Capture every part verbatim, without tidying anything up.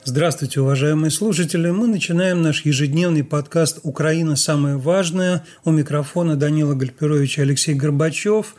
Здравствуйте, уважаемые слушатели. Мы начинаем наш ежедневный подкаст «Украина. Самое важное». У микрофона Данила Гальперович и Алексей Горбачев.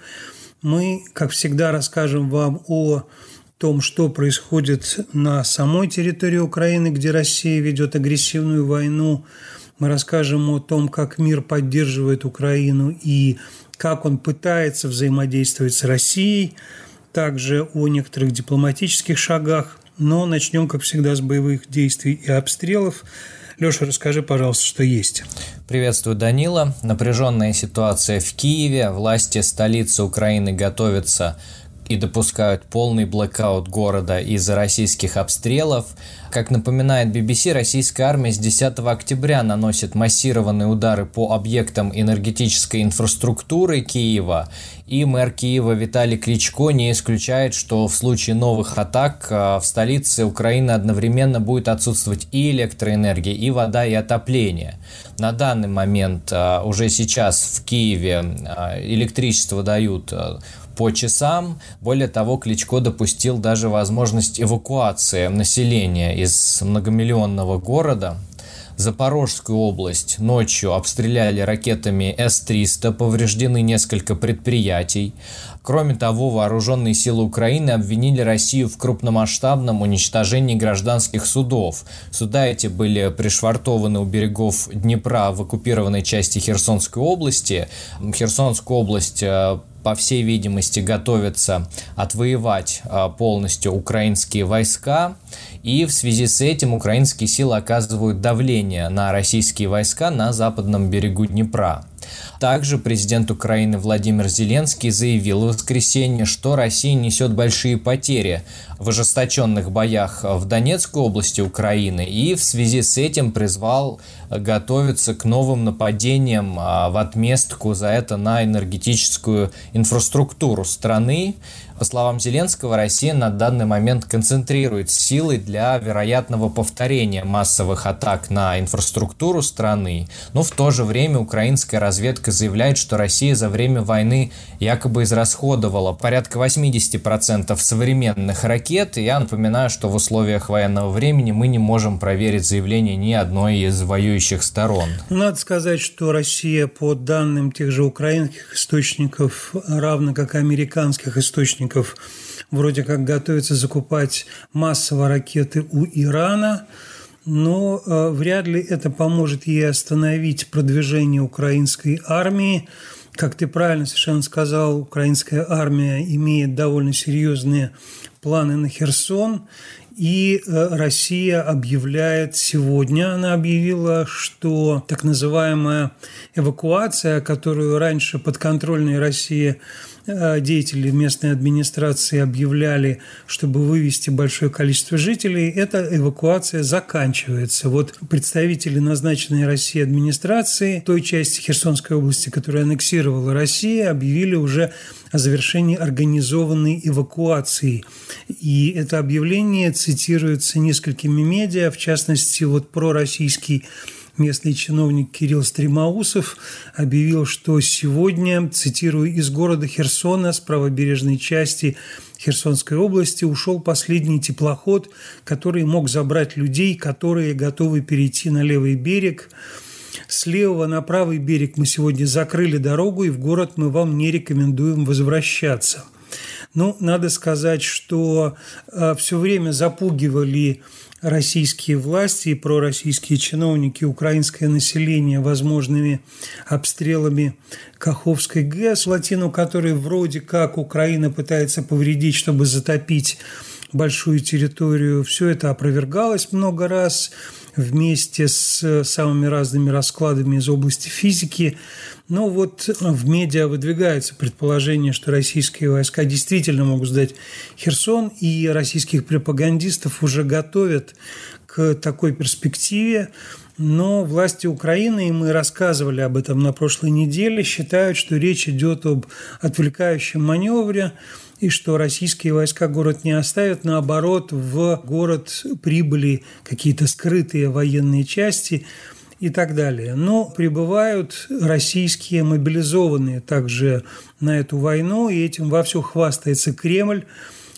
Мы, как всегда, расскажем вам о том, что происходит на самой территории Украины, где Россия ведет агрессивную войну. Мы расскажем о том, как мир поддерживает Украину и как он пытается взаимодействовать с Россией. Также о некоторых дипломатических шагах. Но начнем, как всегда, с боевых действий и обстрелов. Леша, расскажи, пожалуйста, что есть. Приветствую, Данила. Напряженная ситуация в Киеве. Власти столицы Украины готовятся и допускают полный блэкаут города из-за российских обстрелов. Как напоминает би би си, российская армия с десятого октября наносит массированные удары по объектам энергетической инфраструктуры Киева. И мэр Киева Виталий Кличко не исключает, что в случае новых атак в столице Украины одновременно будет отсутствовать и электроэнергия, и вода, и отопление. На данный момент уже сейчас в Киеве электричество дают по часам. Более того, Кличко допустил даже возможность эвакуации населения из многомиллионного города. Запорожскую область ночью обстреляли ракетами эс триста, повреждены несколько предприятий. Кроме того, вооруженные силы Украины обвинили Россию в крупномасштабном уничтожении гражданских судов. Суда эти были пришвартованы у берегов Днепра в оккупированной части Херсонской области. Херсонскую область, по всей видимости, готовятся отвоевать полностью украинские войска. И в связи с этим украинские силы оказывают давление на российские войска на западном берегу Днепра. Также президент Украины Владимир Зеленский заявил в воскресенье, что Россия несет большие потери в ожесточенных боях в Донецкой области Украины и в связи с этим призвал готовиться к новым нападениям в отместку за это на энергетическую инфраструктуру страны. По словам Зеленского, Россия на данный момент концентрирует силы для вероятного повторения массовых атак на инфраструктуру страны, но в то же время украинская разведка заявляет, что Россия за время войны якобы израсходовала порядка восемьдесят процентов современных ракет. И я напоминаю, что в условиях военного времени мы не можем проверить заявление ни одной из воюющих сторон. Надо сказать, что Россия, по данным тех же украинских источников, равно как и американских источников, вроде как готовится закупать массово ракеты у Ирана, но э, вряд ли это поможет ей остановить продвижение украинской армии. Как ты правильно совершенно сказал, украинская армия имеет довольно серьезные планы на Херсон, и э, Россия объявляет сегодня, она объявила, что так называемая эвакуация, которую раньше подконтрольные России деятели местной администрации объявляли, чтобы вывести большое количество жителей, эта эвакуация заканчивается. Вот представители назначенной Россией администрации той части Херсонской области, которую аннексировала Россия, объявили уже о завершении организованной эвакуации. И это объявление цитируется несколькими медиа, в частности, вот пророссийский местный чиновник Кирилл Стремоусов объявил, что сегодня, цитирую, из города Херсона с правобережной части Херсонской области ушел последний теплоход, который мог забрать людей, которые готовы перейти на левый берег. С левого на правый берег мы сегодня закрыли дорогу, и в город мы вам не рекомендуем возвращаться. Ну, надо сказать, что э, все время запугивали российские власти и пророссийские чиновники украинское население возможными обстрелами Каховской ГЭС, плотину которой вроде как Украина пытается повредить, чтобы затопить большую территорию. Все это опровергалось много раз вместе с самыми разными раскладами из области физики. Но вот в медиа выдвигается предположение, что российские войска действительно могут сдать Херсон, и российских пропагандистов уже готовят к такой перспективе. Но власти Украины, и мы рассказывали об этом на прошлой неделе, считают, что речь идет об отвлекающем маневре, и что российские войска город не оставят, наоборот, в город прибыли какие-то скрытые военные части и так далее. Но прибывают российские мобилизованные также на эту войну, и этим вовсю хвастается Кремль.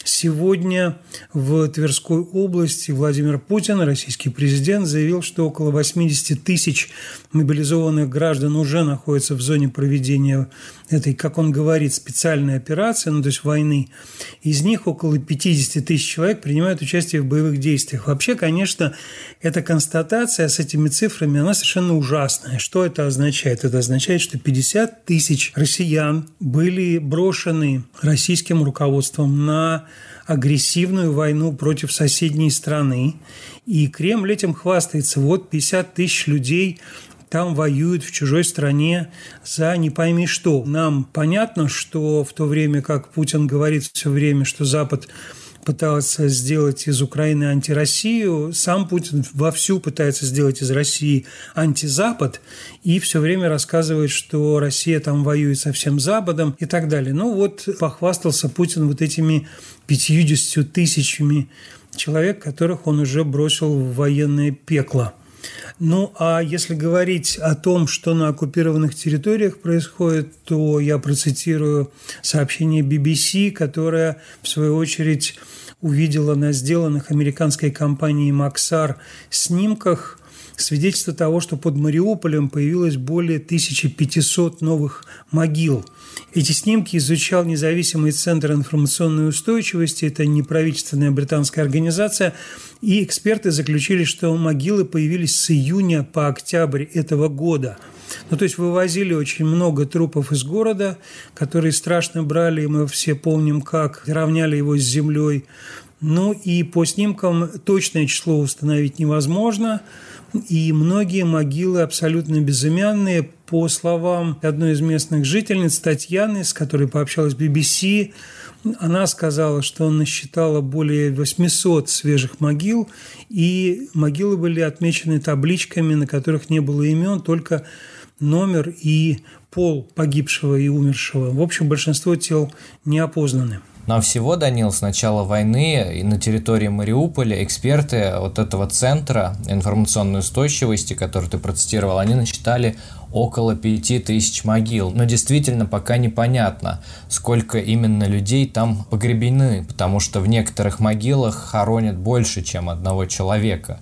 Сегодня в Тверской области Владимир Путин, российский президент, заявил, что около восемьдесят тысяч мобилизованных граждан уже находятся в зоне проведения этой, как он говорит, специальной операции, ну то есть войны. Из них около пятьдесят тысяч человек принимают участие в боевых действиях. Вообще, конечно, эта констатация с этими цифрами, она совершенно ужасная. Что это означает? Это означает, что пятьдесят тысяч россиян были брошены российским руководством на агрессивную войну против соседней страны. И Кремль этим хвастается. Вот пятьдесят тысяч людей там воюют в чужой стране за не пойми что. Нам понятно, что в то время, как Путин говорит все время, что Запад пытался сделать из Украины антироссию, сам Путин вовсю пытается сделать из России антизапад и все время рассказывает, что Россия там воюет со всем Западом и так далее. Ну вот похвастался Путин вот этими пятьюдесятью тысячами человек, которых он уже бросил в военное пекло. Ну, а если говорить о том, что на оккупированных территориях происходит, то я процитирую сообщение би би си, которое, в свою очередь, увидела на сделанных американской компанией Максар снимках свидетельство того, что под Мариуполем появилось более тысячи пятисот новых могил. Эти снимки изучал независимый Центр информационной устойчивости, это неправительственная британская организация, и эксперты заключили, что могилы появились с июня по октябрь этого года. Ну, то есть вывозили очень много трупов из города, которые страшно брали, и мы все помним, как равняли его с землей. Ну и по снимкам точное число установить невозможно, и многие могилы абсолютно безымянные. По словам одной из местных жительниц, Татьяны, с которой пообщалась би би си, она сказала, что она насчитала более восьмисот свежих могил, и могилы были отмечены табличками, на которых не было имен, только номер и пол погибшего и умершего. В общем, большинство тел не опознаны. Но всего, Данил, с начала войны и на территории Мариуполя эксперты вот этого центра информационной устойчивости, который ты процитировал, они насчитали около пяти тысяч могил. Но действительно пока непонятно, сколько именно людей там погребены, потому что в некоторых могилах хоронят больше, чем одного человека.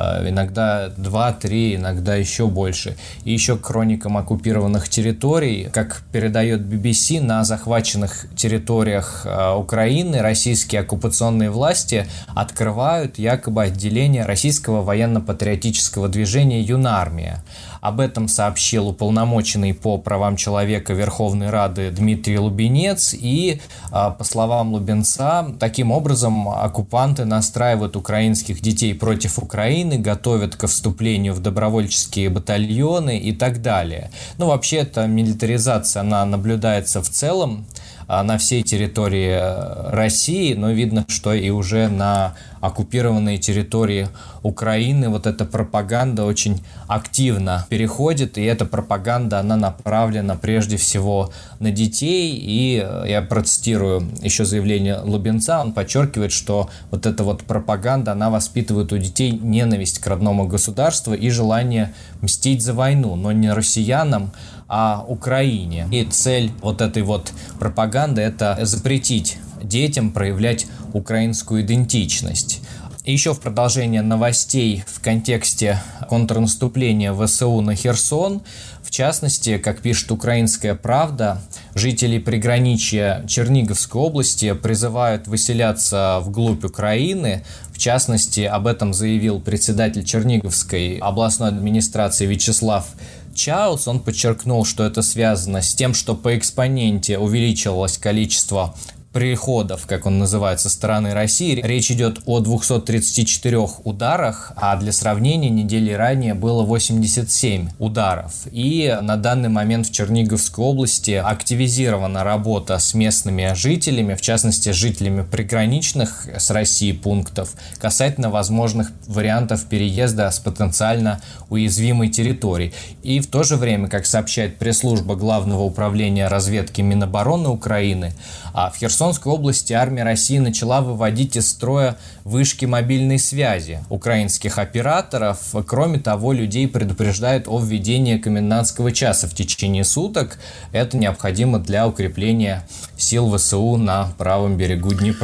Иногда два-три, иногда еще больше. И еще к хроникам оккупированных территорий, как передает би би си, на захваченных территориях Украины российские оккупационные власти открывают якобы отделение российского военно-патриотического движения «Юнармия». Об этом сообщил уполномоченный по правам человека Верховной Рады Дмитрий Лубенец. И, по словам Лубенца, таким образом оккупанты настраивают украинских детей против Украины, готовят ко вступлению в добровольческие батальоны и так далее. Ну, вообще, эта милитаризация, она наблюдается в целом на всей территории России, но видно, что и уже на оккупированные территории Украины вот эта пропаганда очень активно переходит, и эта пропаганда, она направлена прежде всего на детей, и я процитирую еще заявление Лубенца, он подчеркивает, что вот эта вот пропаганда, она воспитывает у детей ненависть к родному государству и желание мстить за войну, но не россиянам, а Украине. И цель вот этой вот пропаганды – это запретить детям проявлять украинскую идентичность. И еще в продолжение новостей в контексте контрнаступления ВСУ на Херсон, в частности, как пишет «Украинская правда», жители приграничья Черниговской области призывают выселяться вглубь Украины. В частности, об этом заявил председатель Черниговской областной администрации Вячеслав Чаус. Он подчеркнул, что это связано с тем, что по экспоненте увеличилось количество приходов, как он называет, со стороны России. Речь идет о двухстах тридцати четырёх ударах, а для сравнения недели ранее было восемьдесят семь ударов. И на данный момент в Черниговской области активизирована работа с местными жителями, в частности, жителями приграничных с Россией пунктов, касательно возможных вариантов переезда с потенциально уязвимой территории. И в то же время, как сообщает пресс-служба Главного управления разведки Минобороны Украины, в Херсонской В Херсонской области армия России начала выводить из строя вышки мобильной связи украинских операторов. Кроме того, людей предупреждают о введении комендантского часа в течение суток. Это необходимо для укрепления сил ВСУ на правом берегу Днепра.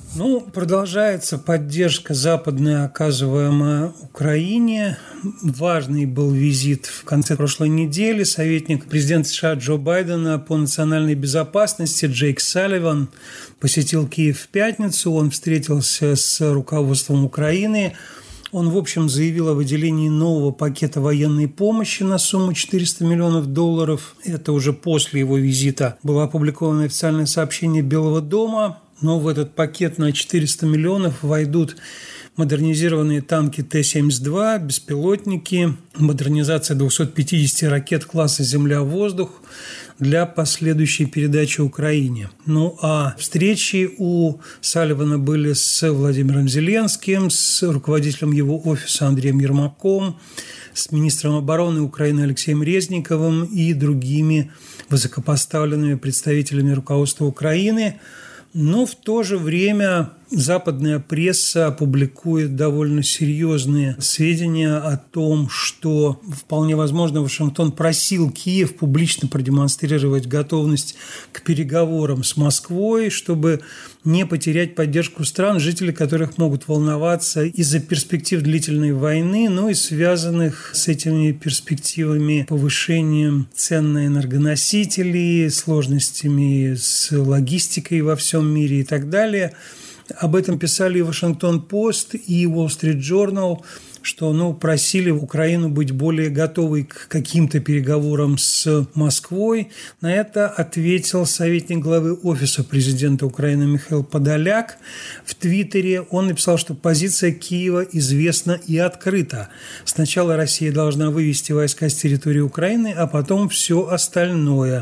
Ну, продолжается поддержка западная, оказываемая Украине. Важный был визит в конце прошлой недели. Советник президента США Джо Байдена по национальной безопасности Джейк Салливан посетил Киев в пятницу. Он встретился с руководством Украины. Он, в общем, заявил о выделении нового пакета военной помощи на сумму четыреста миллионов долларов. Это уже после его визита было опубликовано официальное сообщение Белого дома. Но в этот пакет на четыреста миллионов войдут модернизированные танки Т семьдесят два, беспилотники, модернизация двухсот пятидесяти ракет класса «Земля-воздух» для последующей передачи Украине. Ну а встречи у Салливана были с Владимиром Зеленским, с руководителем его офиса Андреем Ермаком, с министром обороны Украины Алексеем Резниковым и другими высокопоставленными представителями руководства Украины. Но в то же время западная пресса публикует довольно серьезные сведения о том, что вполне возможно Вашингтон просил Киев публично продемонстрировать готовность к переговорам с Москвой, чтобы не потерять поддержку стран, жители которых могут волноваться из-за перспектив длительной войны, но и связанных с этими перспективами повышением цен на энергоносители, сложностями с логистикой во всем мире и так далее. Об этом писали и Вашингтон-Пост, и Wall Street Journal, что ну, просили Украину быть более готовой к каким-то переговорам с Москвой. На это ответил советник главы Офиса президента Украины Михаил Подоляк в Твиттере. Он написал, что позиция Киева известна и открыта. Сначала Россия должна вывести войска с территории Украины, а потом все остальное.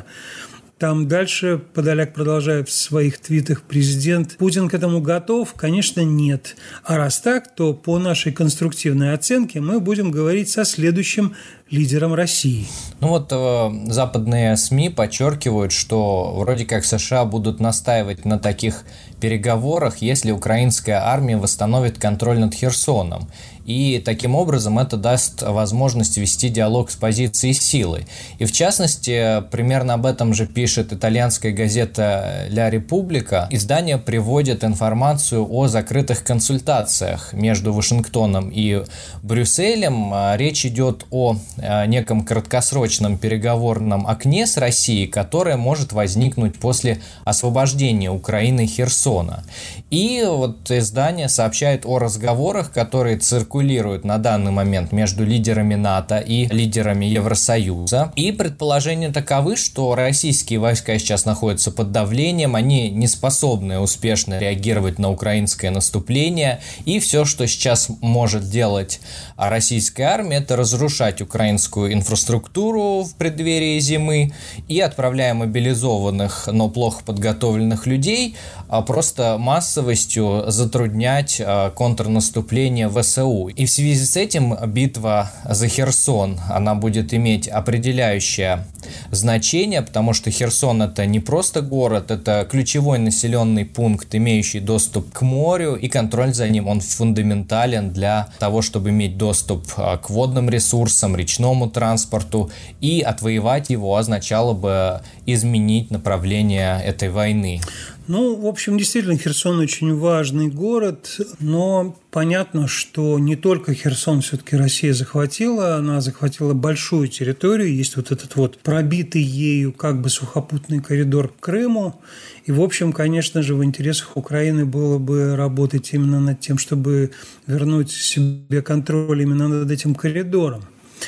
Там дальше Подоляк продолжает в своих твитах: президент Путин к этому готов? Конечно, нет. А раз так, то по нашей конструктивной оценке мы будем говорить со следующим лидером России. Ну вот э, западные СМИ подчеркивают, что вроде как США будут настаивать на таких переговорах, если украинская армия восстановит контроль над Херсоном. И таким образом это даст возможность вести диалог с позиции силы. И в частности, примерно об этом же пишет итальянская газета «Ля Република». Издание приводит информацию о закрытых консультациях между Вашингтоном и Брюсселем. Речь идет о неком краткосрочном переговорном окне с Россией, которое может возникнуть после освобождения Украины и Херсона. И вот издание сообщает о разговорах, которые циркулируют на данный момент между лидерами НАТО и лидерами Евросоюза. И предположения таковы, что российские войска сейчас находятся под давлением, они не способны успешно реагировать на украинское наступление, и все, что сейчас может делать российская армия, это разрушать украинскую инфраструктуру в преддверии зимы и, отправляя мобилизованных, но плохо подготовленных людей, просто массовостью затруднять контрнаступление ВСУ. И в связи с этим битва за Херсон, она будет иметь определяющее значение, потому что Херсон — это не просто город, это ключевой населенный пункт, имеющий доступ к морю, и контроль за ним, он фундаментален для того, чтобы иметь доступ к водным ресурсам, речному транспорту, и отвоевать его означало бы изменить направление этой войны. Ну, в общем, действительно, Херсон очень важный город, но понятно, что не только Херсон все-таки Россия захватила, она захватила большую территорию, есть вот этот вот пробитый ею как бы сухопутный коридор к Крыму, и, в общем, конечно же, в интересах Украины было бы работать именно над тем, чтобы вернуть себе контроль именно над этим коридором.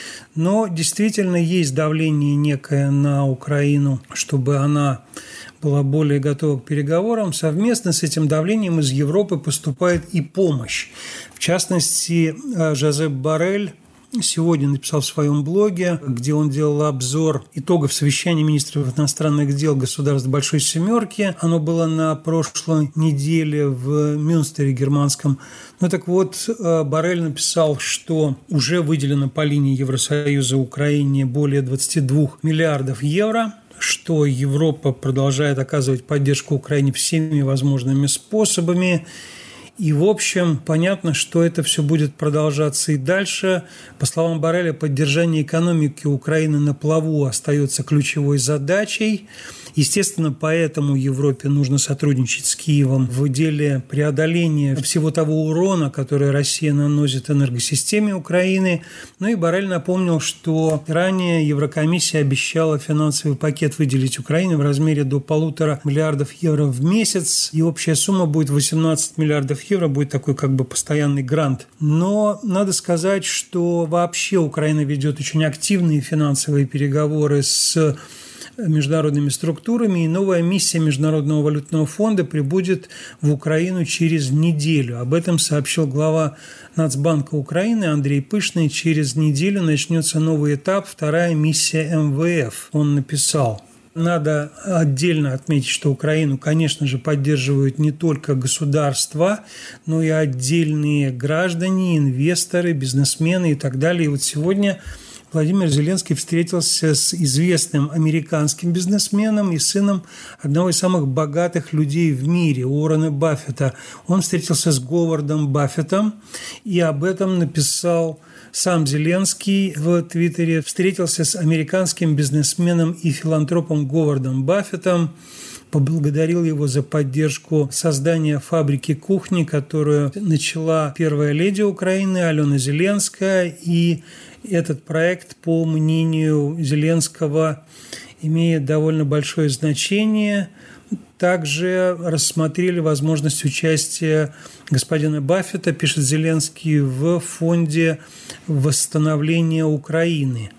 Но действительно есть давление некое на Украину, чтобы она была более готова к переговорам. Совместно с этим давлением из Европы поступает и помощь. В частности, Жозеп Боррель сегодня написал в своем блоге, где он делал обзор итогов совещания министров иностранных дел государств Большой Семерки. Оно было на прошлой неделе в Мюнстере германском. Ну так вот, Боррель написал, что уже выделено по линии Евросоюза Украине более двадцать два миллиардов евро, что Европа продолжает оказывать поддержку Украине всеми возможными способами. И, в общем, понятно, что это все будет продолжаться и дальше. По словам Борреля, поддержание экономики Украины на плаву остается ключевой задачей. Естественно, поэтому Европе нужно сотрудничать с Киевом в деле преодоления всего того урона, который Россия наносит энергосистеме Украины. Ну и Боррель напомнил, что ранее Еврокомиссия обещала финансовый пакет выделить Украине в размере до полутора миллиардов евро в месяц, и общая сумма будет восемнадцать миллиардов евро, будет такой как бы постоянный грант. Но надо сказать, что вообще Украина ведет очень активные финансовые переговоры с международными структурами, и новая миссия Международного валютного фонда прибудет в Украину через неделю. Об этом сообщил глава Нацбанка Украины Андрей Пышный. Через неделю начнется новый этап, вторая миссия эм вэ эф. Он написал: надо отдельно отметить, что Украину, конечно же, поддерживают не только государства, но и отдельные граждане, инвесторы, бизнесмены и так далее. И вот сегодня Владимир Зеленский встретился с известным американским бизнесменом и сыном одного из самых богатых людей в мире, Уоррена Баффета. Он встретился с Говардом Баффетом, и об этом написал сам Зеленский в Твиттере. Встретился с американским бизнесменом и филантропом Говардом Баффетом, поблагодарил его за поддержку создания фабрики кухни, которую начала первая леди Украины Алена Зеленская. И этот проект, по мнению Зеленского, имеет довольно большое значение. Также рассмотрели возможность участия господина Баффета, пишет Зеленский, в фонде восстановления Украины.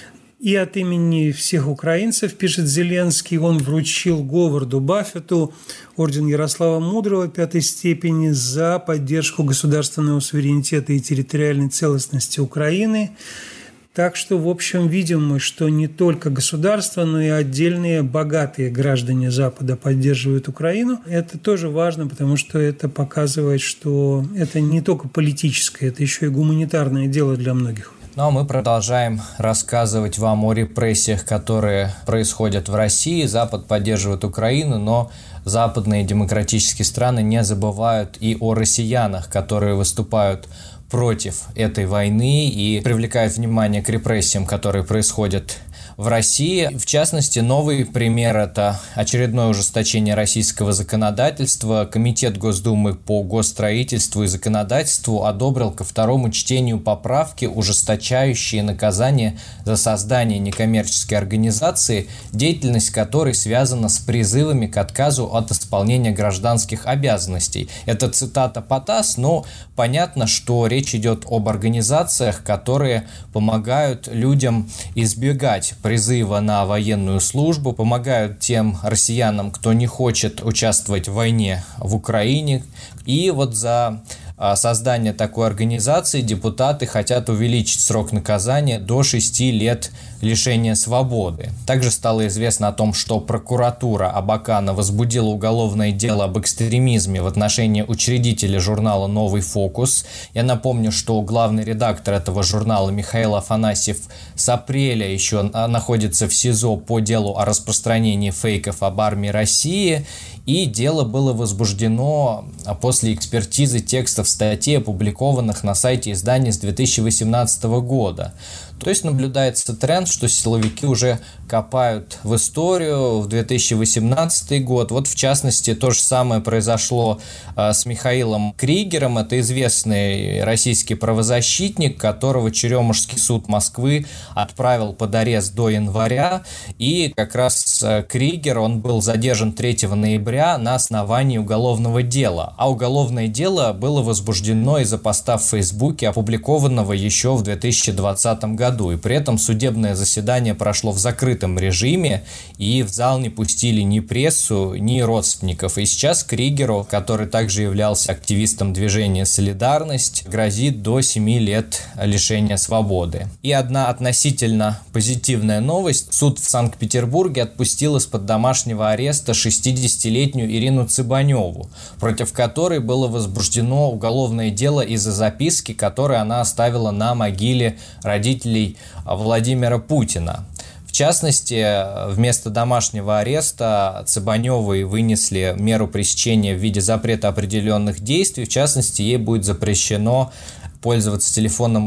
И от имени всех украинцев, пишет Зеленский, он вручил Говарду Баффету орден Ярослава Мудрого пятой степени за поддержку государственного суверенитета и территориальной целостности Украины. Так что, в общем, видим мы, что не только государство, но и отдельные богатые граждане Запада поддерживают Украину. Это тоже важно, потому что это показывает, что это не только политическое, это еще и гуманитарное дело для многих. Ну а мы продолжаем рассказывать вам о репрессиях, которые происходят в России. Запад поддерживает Украину, но западные демократические страны не забывают и о россиянах, которые выступают против этой войны и привлекают внимание к репрессиям, которые происходят в России. В частности, новый пример – это очередное ужесточение российского законодательства. Комитет Госдумы по госстроительству и законодательству одобрил ко второму чтению поправки, ужесточающие наказание за создание некоммерческой организации, деятельность которой связана с призывами к отказу от исполнения гражданских обязанностей. Это цитата по ТАСС, но понятно, что речь идет об организациях, которые помогают людям избегать призыва на военную службу, помогают тем россиянам, кто не хочет участвовать в войне в Украине. И вот за создание такой организации депутаты хотят увеличить срок наказания до шести лет лишения свободы. Также стало известно о том, что прокуратура Абакана возбудила уголовное дело об экстремизме в отношении учредителя журнала «Новый фокус». Я напомню, что главный редактор этого журнала Михаил Афанасьев с апреля еще находится в СИЗО по делу о распространении фейков об армии России. И дело было возбуждено после экспертизы текстов статей, опубликованных на сайте издания с две тысячи восемнадцатого года. То есть наблюдается тренд, что силовики уже копают в историю в две тысячи восемнадцатый год. Вот в частности то же самое произошло с Михаилом Кригером. Это известный российский правозащитник, которого Черемушский суд Москвы отправил под арест до января. И как раз Кригер, он был задержан третьего ноября на основании уголовного дела. А уголовное дело было возбуждено из-за поста в Фейсбуке, опубликованного еще в две тысячи двадцатом году. И при этом судебное заседание прошло в закрытом режиме, и в зал не пустили ни прессу, ни родственников. И сейчас Кригеру, который также являлся активистом движения «Солидарность», грозит до семи лет лишения свободы. И одна относительно позитивная новость. Суд в Санкт-Петербурге отпустил из-под домашнего ареста шестидесятилетнюю Ирину Цыбаневу, против которой было возбуждено уголовное дело из-за записки, которую она оставила на могиле родителей Владимира Путина. В частности, вместо домашнего ареста Цыбаневой вынесли меру пресечения в виде запрета определенных действий. В частности, ей будет запрещено пользоваться телефоном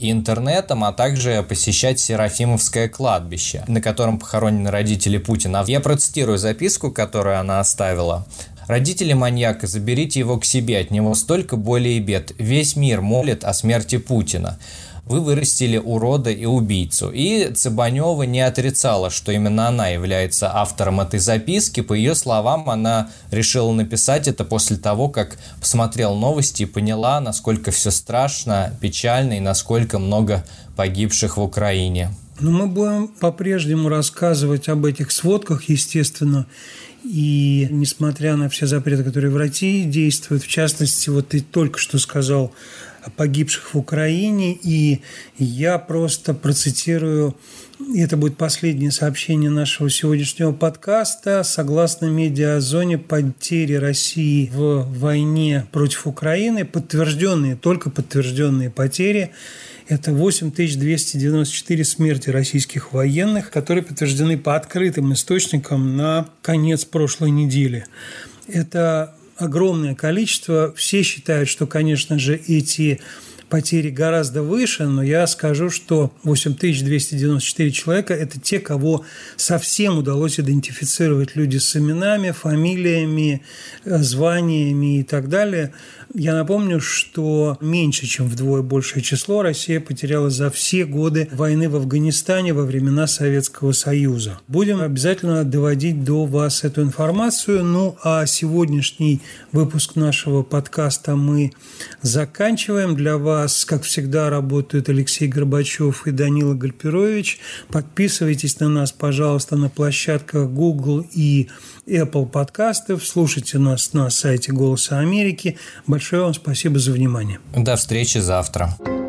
и интернетом, а также посещать Серафимовское кладбище, на котором похоронены родители Путина. Я процитирую записку, которую она оставила. «Родители маньяка, заберите его к себе, от него столько боли и бед. Весь мир молит о смерти Путина. Вы вырастили урода и убийцу». И Цыбанева не отрицала, что именно она является автором этой записки. По ее словам, она решила написать это после того, как посмотрела новости и поняла, насколько все страшно, печально и насколько много погибших в Украине. Но мы будем по-прежнему рассказывать об этих сводках, естественно. И несмотря на все запреты, которые в России действуют, в частности, вот ты только что сказал о погибших в Украине, и я просто процитирую, и это будет последнее сообщение нашего сегодняшнего подкаста. Согласно Медиазоне, потери России в войне против Украины, подтвержденные, только подтвержденные потери, это восемь тысяч двести девяносто четыре смерти российских военных, которые подтверждены по открытым источникам на конец прошлой недели. Это огромное количество. Все считают, что, конечно же, эти потери гораздо выше, но я скажу, что восемь тысяч двести девяносто четыре человека – это те, кого совсем удалось идентифицировать, люди с именами, фамилиями, званиями и так далее. Я напомню, что меньше, чем вдвое большее число Россия потеряла за все годы войны в Афганистане во времена Советского Союза. Будем обязательно доводить до вас эту информацию. Ну, а сегодняшний выпуск нашего подкаста мы заканчиваем. Для вас, как всегда, работают Алексей Горбачев и Данила Гальперович. Подписывайтесь на нас, пожалуйста, на площадках Google и Apple подкастов. Слушайте нас на сайте «Голоса Америки». Большое вам спасибо за внимание. До встречи завтра.